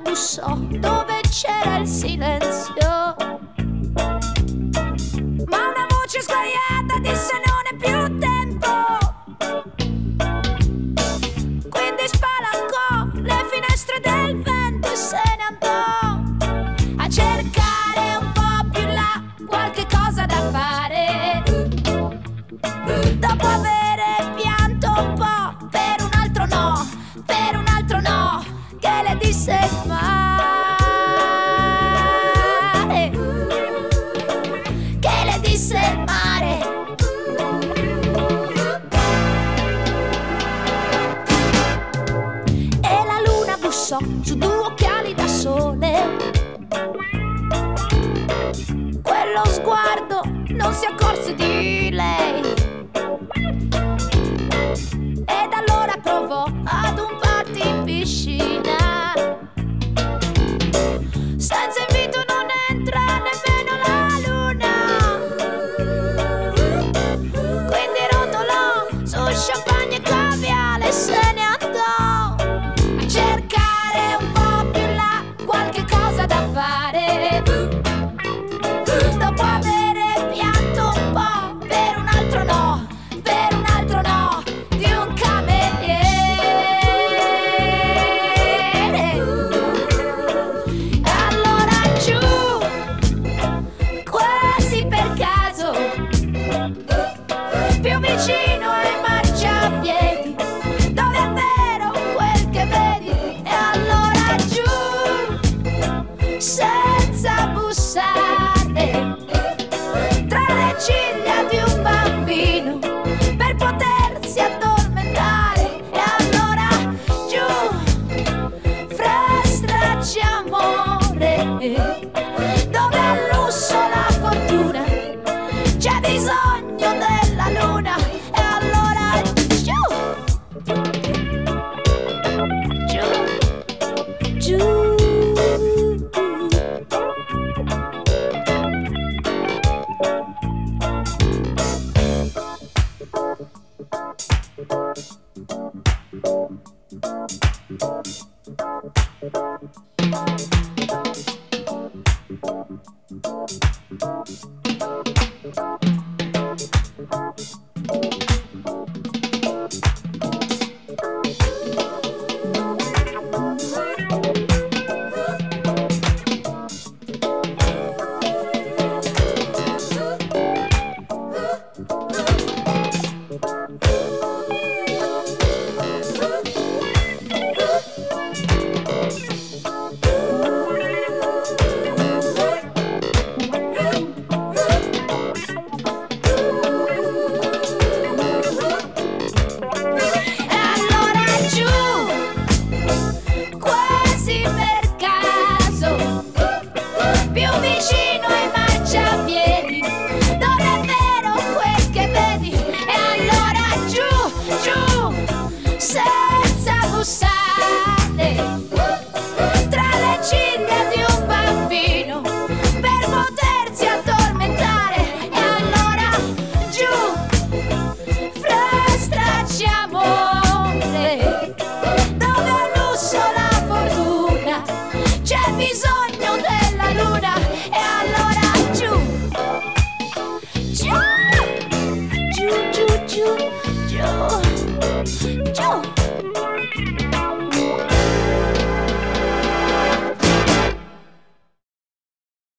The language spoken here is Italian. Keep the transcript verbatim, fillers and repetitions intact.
bussò dove c'era il silenzio, ma una voce sguaiata disse non è più tempo. Quindi spalancò le finestre del vento e se ne andò a cercare un po' più là qualche cosa da fare. Dopo avere pianto un po' per un altro no, per un altro no che le disse il mare, che le disse il mare. E la luna bussò su due occhiali da sole. Quello sguardo non si accorse di lei, ed allora provò ad un party in piscina. Senza invito non entra nemmeno la luna, quindi rotolò su champagne e caviale e se ne andò a cercare un po' più là qualche cosa da fare. Dopo avere pianto un po' per un altro no, per un altro no di un cameriere. Allora giù, quasi per caso, più vicino ai marciapiedi, dove è vero quel che vedi. E allora giù, senza bussare, tra le ciglia di un bambino per potersi addormentare. E allora giù, fra stracci amore, dove al lusso la fortuna c'è bisogno della luna. E allora giù, giù, giù. Giù, giù, giù, giù, giù.